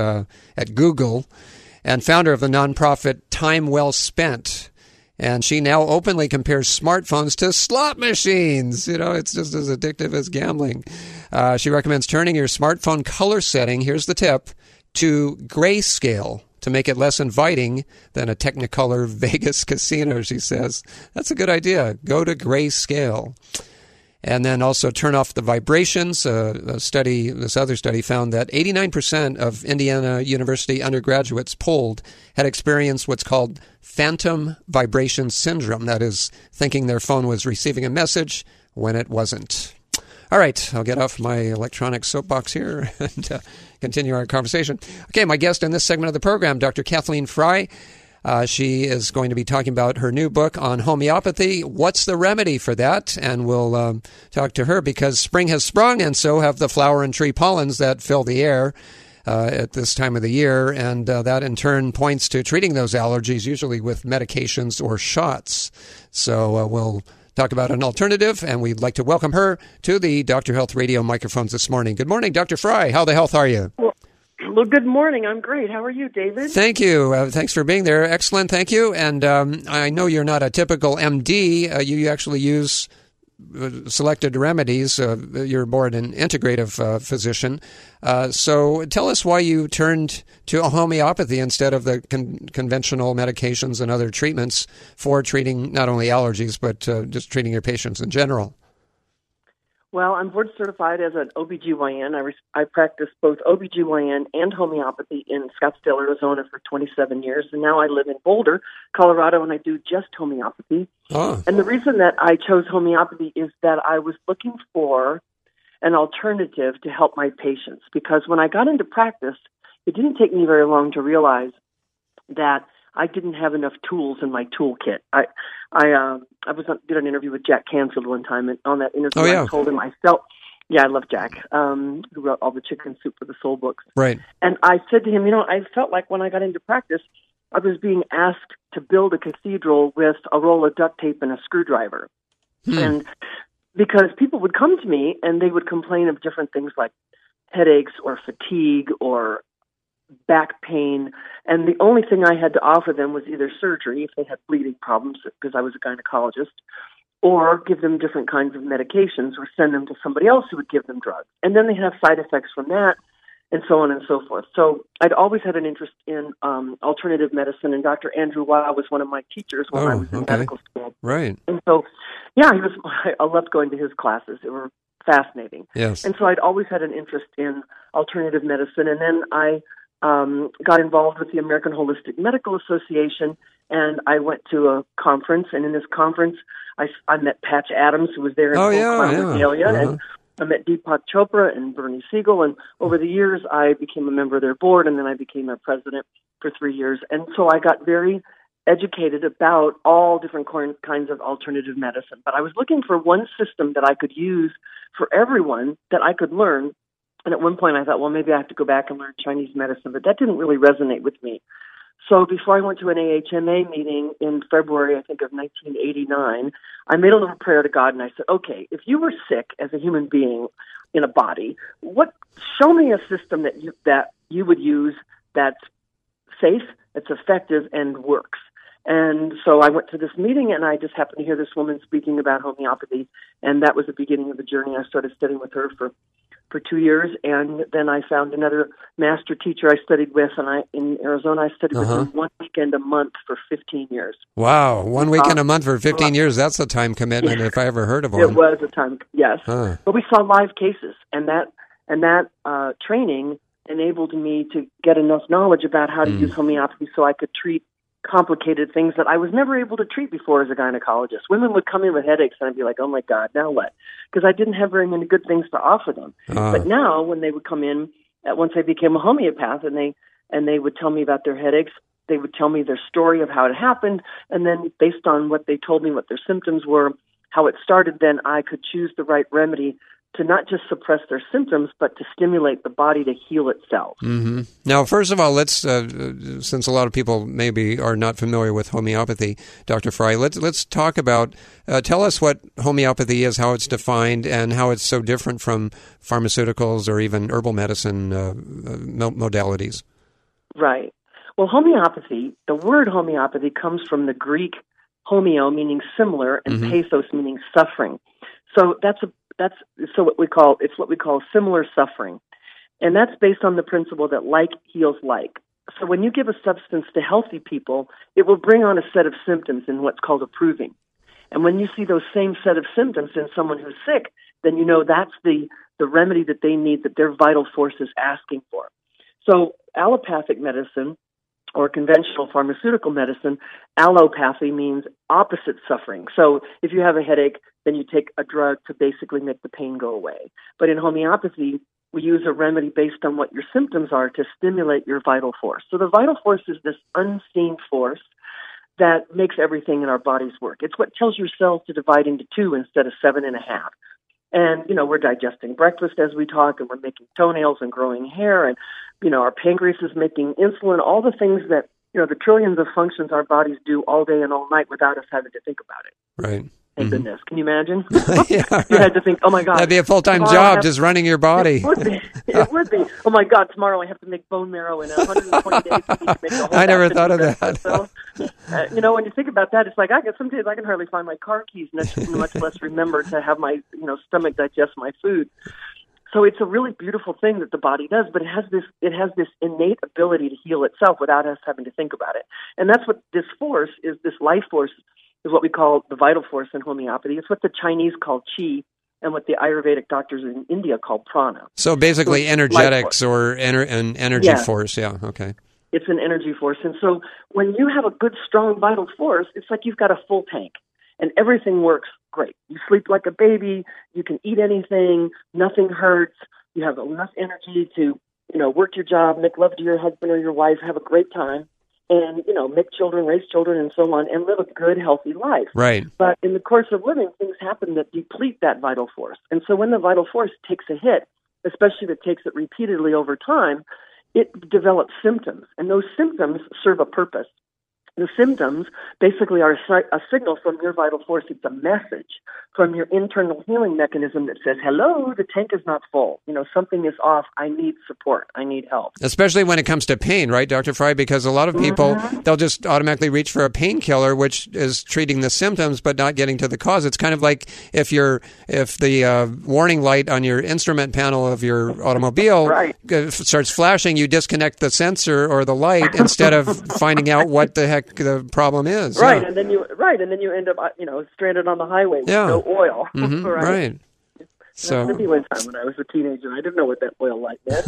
S5: at Google and founder of the nonprofit Time Well Spent. And she now openly compares smartphones to slot machines. It's just as addictive as gambling. She recommends turning your smartphone color setting, here's the tip, to grayscale to make it less inviting than a Technicolor Vegas casino, she says. That's a good idea. Go to grayscale. And then also turn off the vibrations. This other study found that 89% of Indiana University undergraduates polled had experienced what's called phantom vibration syndrome. That is, thinking their phone was receiving a message when it wasn't. All right, I'll get off my electronic soapbox here and continue our conversation. Okay, my guest in this segment of the program, Dr. Kathleen Frey. She is going to be talking about her new book on homeopathy. What's the remedy for that? And we'll talk to her because spring has sprung, and so have the flower and tree pollens that fill the air at this time of the year. And that in turn points to treating those allergies, usually with medications or shots. So we'll talk about an alternative, and we'd like to welcome her to the Dr. Health Radio microphones this morning. Good morning, Dr. Frey. How the health are you?
S15: Well, good morning. I'm great. How are you, David?
S5: Thank you. Thanks for being there. Excellent. Thank you. And I know you're not a typical MD. You actually use selected remedies. You're more an integrative physician. So tell us why you turned to homeopathy instead of the conventional medications and other treatments for treating not only allergies, but just treating your patients in general.
S15: Well, I'm board certified as an OBGYN. I practice both OBGYN and homeopathy in Scottsdale, Arizona for 27 years. And now I live in Boulder, Colorado, and I do just homeopathy. Oh. And the reason that I chose homeopathy is that I was looking for an alternative to help my patients. Because when I got into practice, it didn't take me very long to realize that I didn't have enough tools in my toolkit. I did an interview with Jack Canfield one time, and on that interview, I told him I love Jack, who wrote all the Chicken Soup for the Soul books.
S5: Right.
S15: And I said to him, I felt like when I got into practice, I was being asked to build a cathedral with a roll of duct tape and a screwdriver. And because people would come to me and they would complain of different things like headaches or fatigue or back pain, and the only thing I had to offer them was either surgery if they had bleeding problems, because I was a gynecologist, or give them different kinds of medications or send them to somebody else who would give them drugs. And then they have side effects from that, and so on and so forth. So I'd always had an interest in alternative medicine, and Dr. Andrew Weil was one of my teachers when I was in medical school.
S5: Right.
S15: And so, I loved going to his classes. They were fascinating.
S5: Yes.
S15: And so I'd always had an interest in alternative medicine, and then I got involved with the American Holistic Medical Association, and I went to a conference, and in this conference, I met Patch Adams, who was there in Regalia, and I met Deepak Chopra and Bernie Siegel, and over the years, I became a member of their board, and then I became their president for 3 years, and so I got very educated about all different kinds of alternative medicine, but I was looking for one system that I could use for everyone that I could learn And at one point I thought, well, maybe I have to go back and learn Chinese medicine, but that didn't really resonate with me. So before I went to an AHMA meeting in February, I think, of 1989, I made a little prayer to God, and I said, okay, if you were sick as a human being in a body, show me a system that you would use that's safe, that's effective, and works. And so I went to this meeting, and I just happened to hear this woman speaking about homeopathy, and that was the beginning of the journey. I started studying with her for 2 years, and then I found another master teacher I studied with, and in Arizona, I studied with him 1 weekend a month for 15 years.
S5: Wow, 1 weekend a month for 15 years, that's a time commitment if I ever heard of one.
S15: It was a time, yes.
S5: Huh.
S15: But we saw live cases, and that training enabled me to get enough knowledge about how to use homeopathy so I could treat complicated things that I was never able to treat before as a gynecologist. Women would come in with headaches, and I'd be like, oh my God, now what? Because I didn't have very many good things to offer them. But now, when they would come in, once I became a homeopath, and they would tell me about their headaches, they would tell me their story of how it happened, and then based on what they told me, what their symptoms were, how it started, then I could choose the right remedy to not just suppress their symptoms, but to stimulate the body to heal itself.
S5: Mm-hmm. Now, first of all, let's since a lot of people maybe are not familiar with homeopathy, Dr. Frey, let's talk about, tell us what homeopathy is, how it's defined, and how it's so different from pharmaceuticals or even herbal medicine modalities.
S15: Right. Well, homeopathy, the word homeopathy comes from the Greek homeo, meaning similar, and pathos, meaning suffering. So it's what we call similar suffering. And that's based on the principle that like heals like. So when you give a substance to healthy people, it will bring on a set of symptoms in what's called approving. And when you see those same set of symptoms in someone who's sick, then you know that's the remedy that they need, that their vital force is asking for. So allopathic medicine, or conventional pharmaceutical medicine, allopathy means opposite suffering. So if you have a headache, then you take a drug to basically make the pain go away. But in homeopathy, we use a remedy based on what your symptoms are to stimulate your vital force. So the vital force is this unseen force that makes everything in our bodies work. It's what tells your cells to divide into 2 instead of 7.5. And, we're digesting breakfast as we talk, and we're making toenails and growing hair, and, our pancreas is making insulin, all the things that, the trillions of functions our bodies do all day and all night without us having to think about it.
S5: Right.
S15: Thank goodness. Can you imagine?
S5: Yeah, right.
S15: You had to think, oh my God.
S5: That'd be a full-time job, just running your body.
S15: It would be. It would be. Oh my God, tomorrow I have to make bone marrow in 120 days. I need to make a whole
S5: I never thought of that.
S15: So, when you think about that, it's like some days I can hardly find my car keys, much less remember to have my stomach digest my food. So it's a really beautiful thing that the body does, but it has this innate ability to heal itself without us having to think about it. And that's what this force is. This life force is what we call the vital force in homeopathy. It's what the Chinese call qi, and what the Ayurvedic doctors in India call prana.
S5: So basically, energetics or an energy force. Yeah. Okay.
S15: It's an energy force, and so when you have a good, strong, vital force, it's like you've got a full tank, and everything works great. You sleep like a baby. You can eat anything. Nothing hurts. You have enough energy to, work your job, make love to your husband or your wife, have a great time, and, make children, raise children, and so on, and live a good, healthy life.
S5: Right.
S15: But in the course of living, things happen that deplete that vital force. And so when the vital force takes a hit, especially if it takes it repeatedly over time, it develops symptoms, and those symptoms serve a purpose. The symptoms basically are a signal from your vital force. It's a message from your internal healing mechanism that says, hello, the tank is not full. Something is off. I need support. I need help.
S5: Especially when it comes to pain, right, Dr. Frey? Because a lot of people, they'll just automatically reach for a painkiller, which is treating the symptoms but not getting to the cause. It's kind of like if the warning light on your instrument panel of your automobile starts flashing, you disconnect the sensor or the light instead of finding out what the heck the problem is.
S15: Right, and then you end up stranded on the highway with no oil.
S5: Mm-hmm. Right. So
S15: maybe one time when I was a teenager, I didn't know what that oil light meant.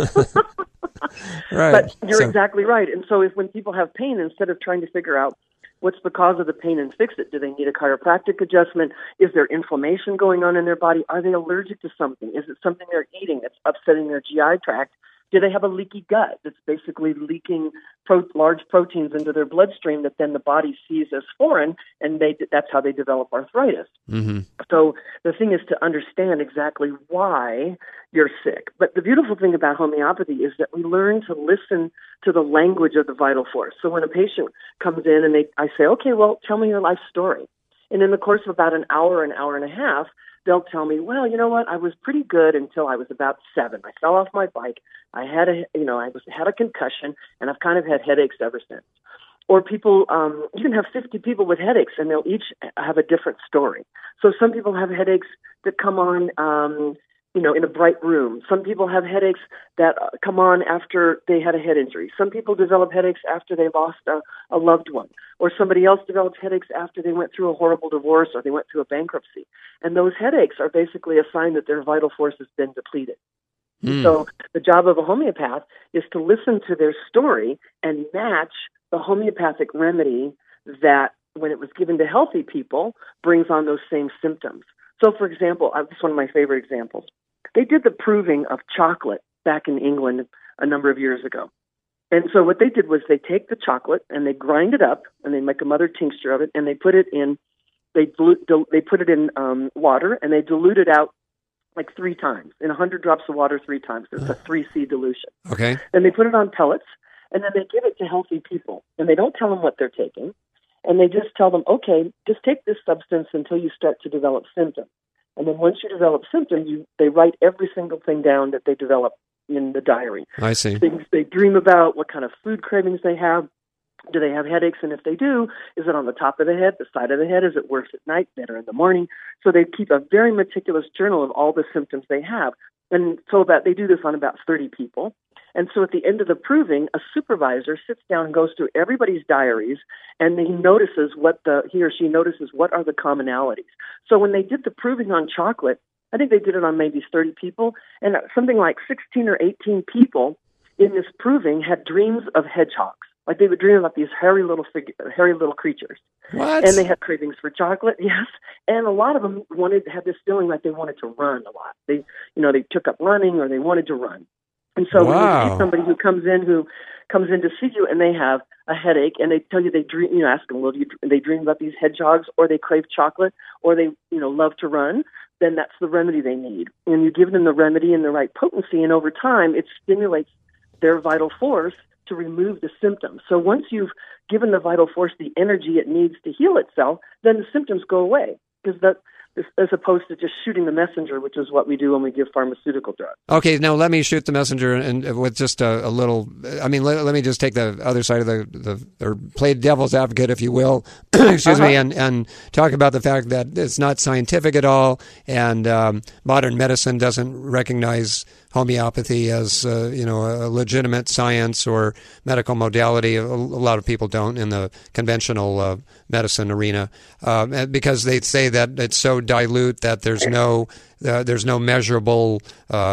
S5: Right.
S15: But you're exactly right. And so when people have pain, instead of trying to figure out what's the cause of the pain and fix it, do they need a chiropractic adjustment? Is there inflammation going on in their body? Are they allergic to something? Is it something they're eating that's upsetting their GI tract? Do they have a leaky gut that's basically leaking large proteins into their bloodstream that then the body sees as foreign, and that's how they develop arthritis.
S5: Mm-hmm.
S15: So the thing is to understand exactly why you're sick. But the beautiful thing about homeopathy is that we learn to listen to the language of the vital force. So when a patient comes in and I say, okay, well, tell me your life story. And in the course of about an hour and a half, they'll tell me, well, you know what? I was pretty good until I was about 7. I fell off my bike. I had a concussion, and I've kind of had headaches ever since. Or people, you can have 50 people with headaches, and they'll each have a different story. So some people have headaches that come on, in a bright room. Some people have headaches that come on after they had a head injury. Some people develop headaches after they lost a loved one. Or somebody else develops headaches after they went through a horrible divorce or they went through a bankruptcy. And those headaches are basically a sign that their vital force has been depleted. So the job of a homeopath is to listen to their story and match the homeopathic remedy that, when it was given to healthy people, brings on those same symptoms. So, for example, this is one of my favorite examples. They did the proving of chocolate back in England a number of years ago. And so what they did was they take the chocolate and they grind it up and they make a mother tincture of it, and they put it in water, and they dilute it out like 3 times, in 100 drops of water 3 times. It's a 3C dilution.
S5: Okay.
S15: Then they put it on pellets, and then they give it to healthy people. And they don't tell them what they're taking, and they just tell them, okay, just take this substance until you start to develop symptoms. And then once you develop symptoms, they write every single thing down that they develop in the diary.
S5: I see.
S15: Things they dream about, what kind of food cravings they have. Do they have headaches? And if they do, is it on the top of the head, the side of the head? Is it worse at night, better in the morning? So they keep a very meticulous journal of all the symptoms they have. And so they do this on about 30 people. And so at the end of the proving, a supervisor sits down and goes through everybody's diaries, and he or she notices what are the commonalities. So when they did the proving on chocolate, I think they did it on maybe 30 people, and something like 16 or 18 people in this proving had dreams of hedgehogs. Like they would dream about these hairy little creatures.
S5: What?
S15: And they had cravings for chocolate, yes. And a lot of them had this feeling like they wanted to run a lot. They took up running, or they wanted to run. And so when you see somebody who comes in to see you and they have a headache, and they tell you they dream, ask them, well, they dream about these hedgehogs, or they crave chocolate, or they love to run, then that's the remedy they need. And you give them the remedy in the right potency, and over time it stimulates their vital force to remove the symptoms. So once you've given the vital force the energy it needs to heal itself, then the symptoms go away, as opposed to just shooting the messenger, which is what we do when we give pharmaceutical drugs.
S5: Okay, now let me shoot the messenger, and with just a little. I mean, let me just take the other side of or play devil's advocate, if you will. Excuse me, and talk about the fact that it's not scientific at all, and modern medicine doesn't recognize homeopathy as a legitimate science or medical modality. A lot of people don't in the conventional medicine arena because they say that it's so dilute that there's no measurable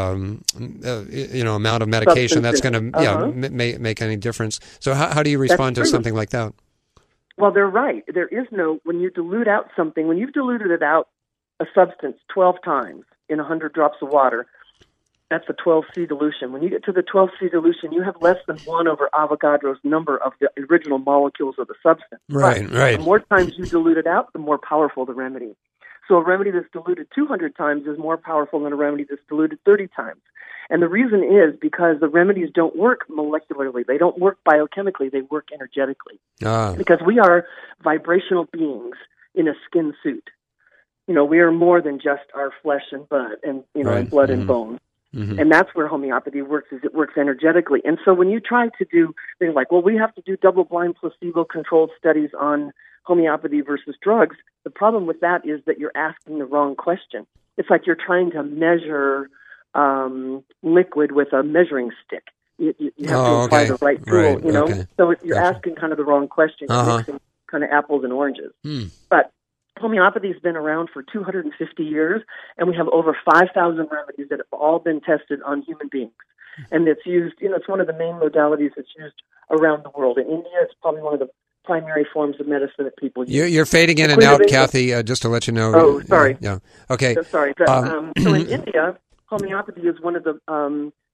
S5: amount of medication that's going to make any difference. So how do you respond to something like that?
S15: Well, they're right. There is when you dilute out something, when you've diluted it out, a substance 12 times in 100 drops of water, that's a 12C dilution. When you get to the 12C dilution, you have less than 1 over Avogadro's number of the original molecules of the substance.
S5: Right.
S15: The more times you dilute it out, the more powerful the remedy. So a remedy that's diluted 200 times is more powerful than a remedy that's diluted 30 times. And the reason is because the remedies don't work molecularly. They don't work biochemically. They work energetically. Because we are vibrational beings in a skin suit. We are more than just our flesh and blood and and blood and bone. Mm-hmm. And that's where homeopathy works, is it works energetically. And so when you try to do things like, well, we have to do double-blind placebo-controlled studies on homeopathy versus drugs, the problem with that is that you're asking the wrong question. It's like you're trying to measure liquid with a measuring stick. You have to apply the right tool,
S5: Okay.
S15: So you're asking kind of the wrong question. You're mixing kind of apples and oranges. But homeopathy has been around for 250 years, and we have over 5,000 remedies that have all been tested on human beings. And it's used, it's one of the main modalities that's used around the world. In India, it's probably one of the primary forms of medicine that people use.
S5: You're fading in and out, Kathy, just to let you know.
S15: Oh, sorry.
S5: Yeah. Okay.
S15: So sorry. So in India, homeopathy is one of the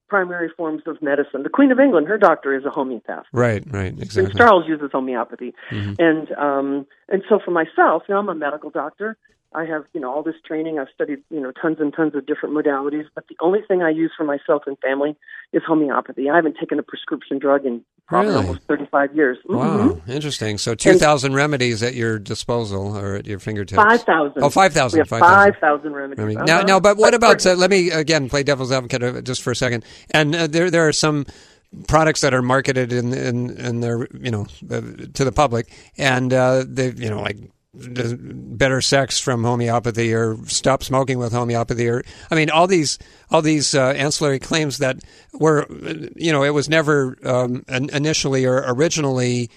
S15: primary forms of medicine. The Queen of England, her doctor is a homeopath.
S5: Right, exactly.
S15: Prince Charles uses homeopathy. And so for myself, I'm a medical doctor. I have, all this training. I've studied, tons and tons of different modalities, but the only thing I use for myself and family is homeopathy. I haven't taken a prescription drug in probably almost 35 years.
S5: Wow, interesting. So 2,000 remedies at your disposal or at your fingertips.
S15: 5,000.
S5: Oh, 5,000.
S15: We have 5,000 remedies.
S5: Now, but what about, let me again play devil's advocate just for a second. And there are some products that are marketed in their, to the public, and they, like better sex from homeopathy or stop smoking with homeopathy, or all these ancillary claims that were, it was never initially or originally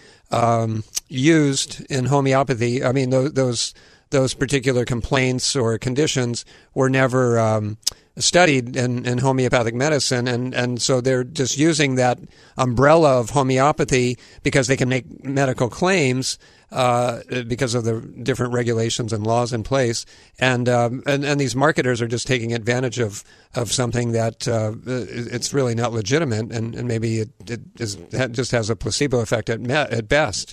S5: used in homeopathy. Those particular complaints or conditions were never studied in homeopathic medicine, and so they're just using that umbrella of homeopathy because they can make medical claims because of the different regulations and laws in place, and these marketers are just taking advantage of something that it's really not legitimate, and maybe it just has a placebo effect at best.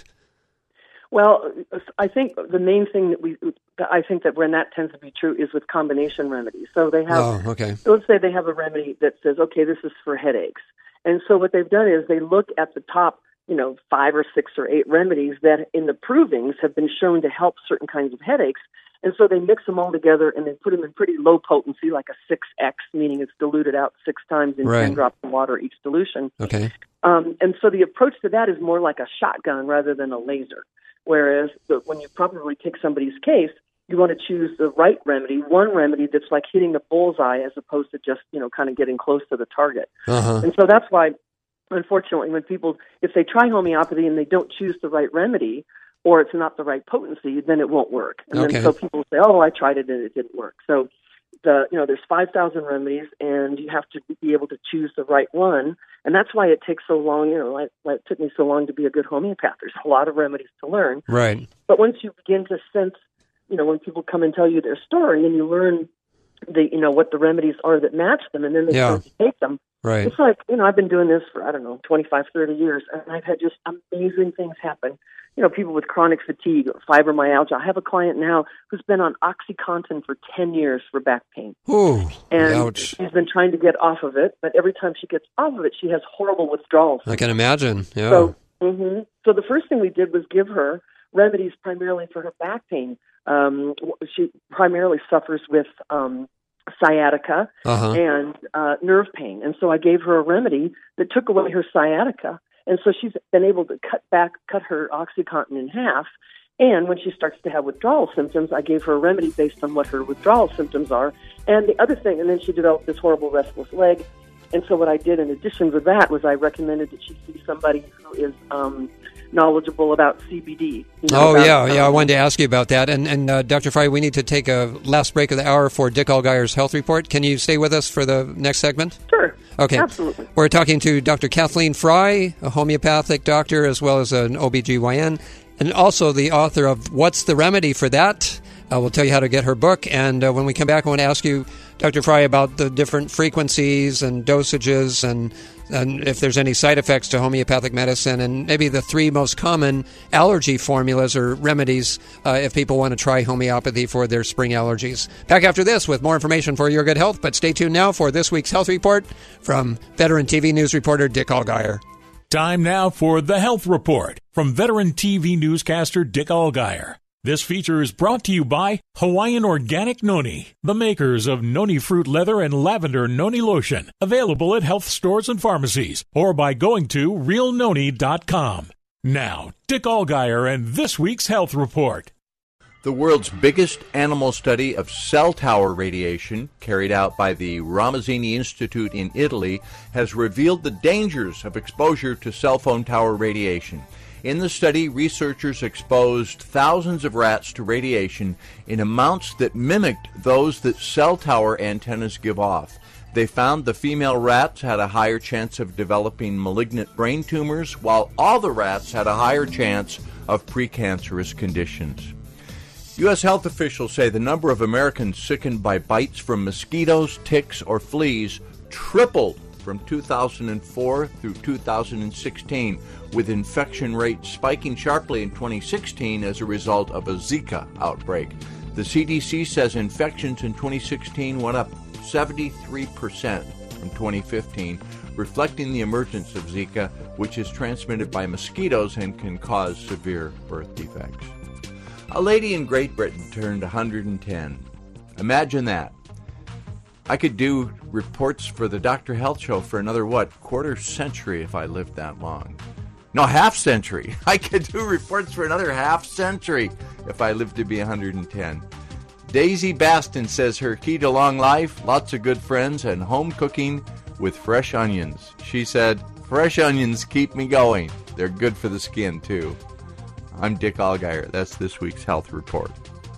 S15: Well, I think the main thing that when that tends to be true is with combination remedies. So they have, let's say they have a remedy that says, okay, this is for headaches. And so what they've done is they look at the top, 5 or 6 or 8 remedies that in the provings have been shown to help certain kinds of headaches. And so they mix them all together and they put them in pretty low potency, like a 6X, meaning it's diluted out 6 times in 10 drops of water each dilution.
S5: Okay.
S15: And so the approach to that is more like a shotgun rather than a laser. Whereas when you properly take somebody's case, you want to choose the right remedy, one remedy that's like hitting the bullseye as opposed to just, kind of getting close to the target. And so that's why, unfortunately, when people, if they try homeopathy and they don't choose the right remedy or it's not the right potency, then it won't work. And then so people say, oh, I tried it and it didn't work. So there's 5,000 remedies and you have to be able to choose the right one. And that's why it takes so long, it took me so long to be a good homeopath. There's a lot of remedies to learn.
S5: Right.
S15: But once you begin to sense, when people come and tell you their story and you learn what the remedies are that match them and then they start to take them.
S5: Right.
S15: It's like, I've been doing this for, 25, 30 years and I've had just amazing things happen. People with chronic fatigue or fibromyalgia. I have a client now who's been on OxyContin for 10 years for back pain.
S5: Ooh,
S15: and
S5: ouch.
S15: She's been trying to get off of it, but every time she gets off of it, she has horrible withdrawals.
S5: I can imagine, yeah.
S15: So the first thing we did was give her remedies primarily for her back pain. She primarily suffers with sciatica and nerve pain. And so I gave her a remedy that took away her sciatica. And so she's been able to cut her OxyContin in half. And when she starts to have withdrawal symptoms, I gave her a remedy based on what her withdrawal symptoms are. And the other thing, and then she developed this horrible restless leg. And so what I did in addition to that was I recommended that she see somebody who is knowledgeable about CBD.
S5: I wanted to ask you about that. And Dr. Fry, we need to take a last break of the hour for Dick Allgeier's Health Report. Can you stay with us for the next segment?
S15: Sure.
S5: Okay.
S15: Absolutely.
S5: We're talking to Dr. Kathleen Fry, a homeopathic doctor, as well as an OBGYN, and also the author of What's the Remedy for That? We'll tell you how to get her book. And when we come back, I want to ask you, Dr. Fry, about the different frequencies and dosages and if there's any side effects to homeopathic medicine, and maybe the 3 most common allergy formulas or remedies if people want to try homeopathy for their spring allergies. Back after this with more information for your good health, but stay tuned now for this week's Health Report from veteran TV news reporter Dick Allgeier.
S4: Time now for the Health Report from veteran TV newscaster Dick Allgeier. This feature is brought to you by Hawaiian Organic Noni, the makers of Noni Fruit Leather and Lavender Noni Lotion, available at health stores and pharmacies, or by going to realnoni.com. Now, Dick Allgeier and this week's Health Report.
S16: The world's biggest animal study of cell tower radiation, carried out by the Ramazzini Institute in Italy, has revealed the dangers of exposure to cell phone tower radiation. In the study, researchers exposed thousands of rats to radiation in amounts that mimicked those that cell tower antennas give off. They found the female rats had a higher chance of developing malignant brain tumors, while all the rats had a higher chance of precancerous conditions. U.S. health officials say the number of Americans sickened by bites from mosquitoes, ticks, or fleas tripled from 2004 through 2016, with infection rates spiking sharply in 2016 as a result of a Zika outbreak. The CDC says infections in 2016 went up 73% from 2015, reflecting the emergence of Zika, which is transmitted by mosquitoes and can cause severe birth defects. A lady in Great Britain turned 110. Imagine that. I could do reports for the Dr. Health Show for another, quarter century if I lived that long. No, half century. I could do reports for another half century if I lived to be 110. Daisy Baston says her key to long life, lots of good friends, and home cooking with fresh onions. She said, fresh onions keep me going. They're good for the skin, too. I'm Dick Allgaier. That's this week's Health Report.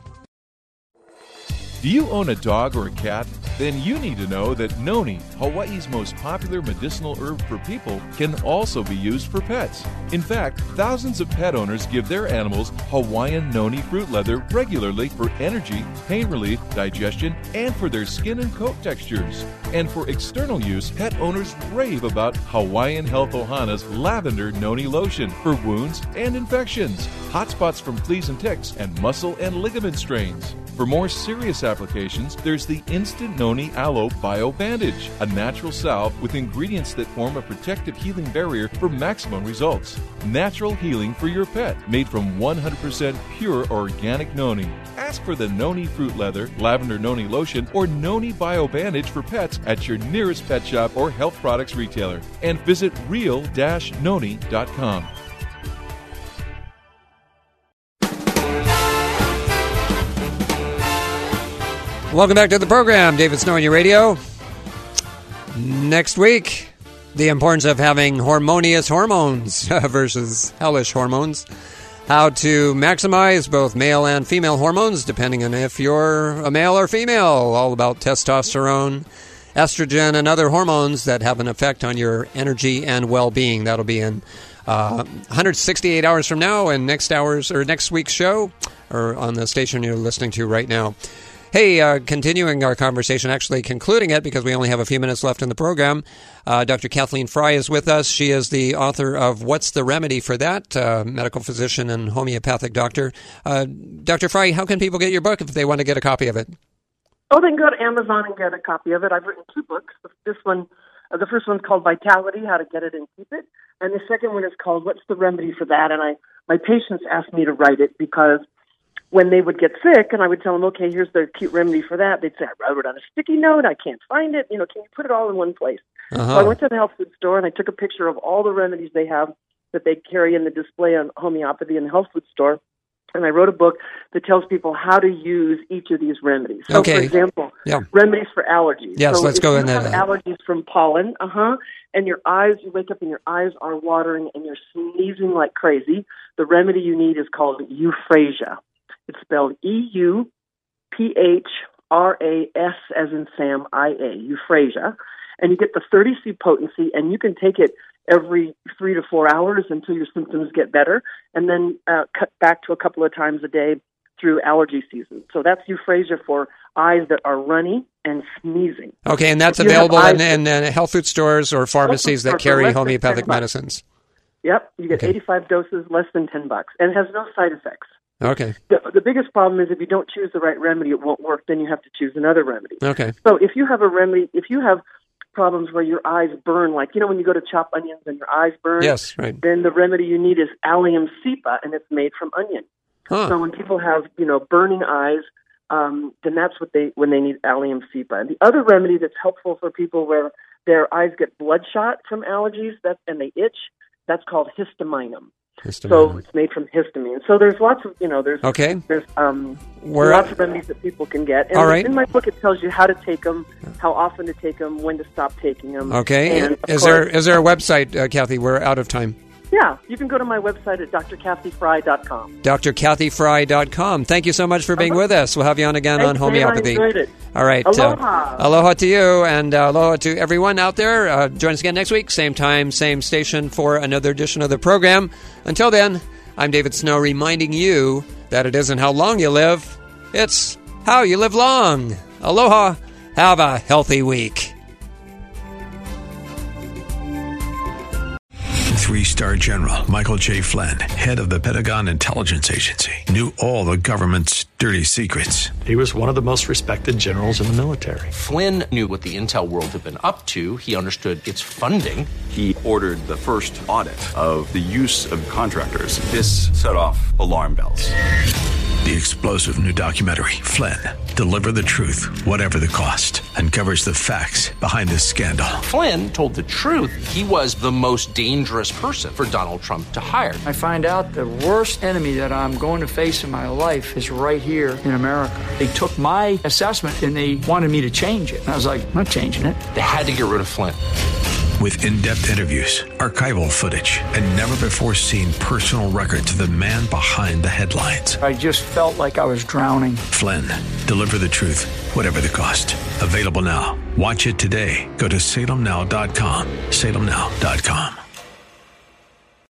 S6: Do you own a dog or a cat? Then you need to know that noni, Hawaii's most popular medicinal herb for people, can also be used for pets. In fact, thousands of pet owners give their animals Hawaiian noni fruit leather regularly for energy, pain relief, digestion, and for their skin and coat textures. And for external use, pet owners rave about Hawaiian Health Ohana's lavender noni lotion for wounds and infections, hot spots from fleas and ticks, and muscle and ligament strains. For more serious applications, there's the Instant Noni Aloe Bio Bandage, a natural salve with ingredients that form a protective healing barrier for maximum results. Natural healing for your pet, made from 100% pure organic noni. Ask for the Noni Fruit Leather, Lavender Noni Lotion, or Noni Bio Bandage for pets at your nearest pet shop or health products retailer. And visit real-noni.com.
S5: Welcome back to the program, David Snow on your radio. Next week, the importance of having harmonious hormones versus hellish hormones. How to maximize both male and female hormones, depending on if you're a male or female. All about testosterone, estrogen, and other hormones that have an effect on your energy and well-being. That'll be in 168 hours from now, and next week's show, or on the station you're listening to right now. Hey, continuing our conversation, actually concluding it because we only have a few minutes left in the program, Dr. Kathleen Fry is with us. She is the author of What's the Remedy for That? Medical physician and homeopathic doctor. Dr. Fry, how can people get your book if they want to get a copy of it?
S15: Oh, they can go to Amazon and get a copy of it. I've written 2 books. The first one's called Vitality, How to Get It and Keep It. And the second one is called What's the Remedy for That? And my patients asked me to write it because when they would get sick and I would tell them, okay, here's the cute remedy for that, they'd say, I wrote it on a sticky note, I can't find it, can you put it all in one place? So I went to the health food store and I took a picture of all the remedies they have that they carry in the display on homeopathy in the health food store, and I wrote a book that tells people how to use each of these remedies. So, for example, remedies for allergies.
S5: Yes,
S15: so
S5: let's go in there.
S15: If you have allergies from pollen, and your eyes, you wake up and your eyes are watering and you're sneezing like crazy, the remedy you need is called euphrasia. It's spelled E-U-P-H-R-A-S as in Sam, I-A, euphrasia. And you get the 30C potency, and you can take it every 3 to 4 hours until your symptoms get better, and then cut back to a couple of times a day through allergy season. So that's euphrasia for eyes that are runny and sneezing.
S5: Okay, and that's available in health food stores or pharmacies that carry homeopathic medicines.
S15: Yep, you get 85 doses, less than $10, and it has no side effects.
S5: Okay.
S15: The biggest problem is if you don't choose the right remedy, it won't work. Then you have to choose another remedy.
S5: Okay.
S15: So if you have a remedy, if you have problems where your eyes burn, like, when you go to chop onions and your eyes burn,
S5: yes, right,
S15: then the remedy you need is Allium cepa, and it's made from onion. So when people have, burning eyes, then that's when they need Allium cepa. And the other remedy that's helpful for people where their eyes get bloodshot from allergies and they itch, that's called histaminum. So it's made from histamine. So there's lots of, there's lots of remedies that people can get. And in my book, it tells you how to take them, how often to take them, when to stop taking them.
S5: Okay. And is there a website, Kathy? We're out of time.
S15: Yeah, you can go to my website at drkathyfry.com.
S5: drkathyfry.com. Thank you so much for being with us. We'll have you on again on homeopathy.
S15: I enjoyed it.
S5: All right.
S15: Aloha.
S5: Aloha to you, and aloha to everyone out there. Join us again next week, same time, same station, for another edition of the program. Until then, I'm David Snow, reminding you that it isn't how long you live, it's how you live long. Aloha. Have a healthy week.
S1: 3-star general Michael J. Flynn, head of the Pentagon Intelligence Agency, knew all the government's dirty secrets.
S17: He was one of the most respected generals in the military.
S2: Flynn knew what the intel world had been up to. He understood its funding.
S3: He ordered the first audit of the use of contractors. This set off alarm bells.
S1: The explosive new documentary, Flynn, Deliver the Truth, Whatever the Cost, uncovers the facts behind this scandal.
S2: Flynn told the truth. He was the most dangerous person for Donald Trump to hire.
S18: I find out the worst enemy that I'm going to face in my life is right here in America. They took my assessment and they wanted me to change it. And I was like, I'm not changing it.
S2: They had to get rid of Flynn.
S1: With in-depth interviews, archival footage, and never-before-seen personal records of the man behind the headlines.
S18: I just felt like I was drowning.
S1: Flynn, Deliver the Truth, Whatever the Cost. Available now. Watch it today. Go to salemnow.com. salemnow.com.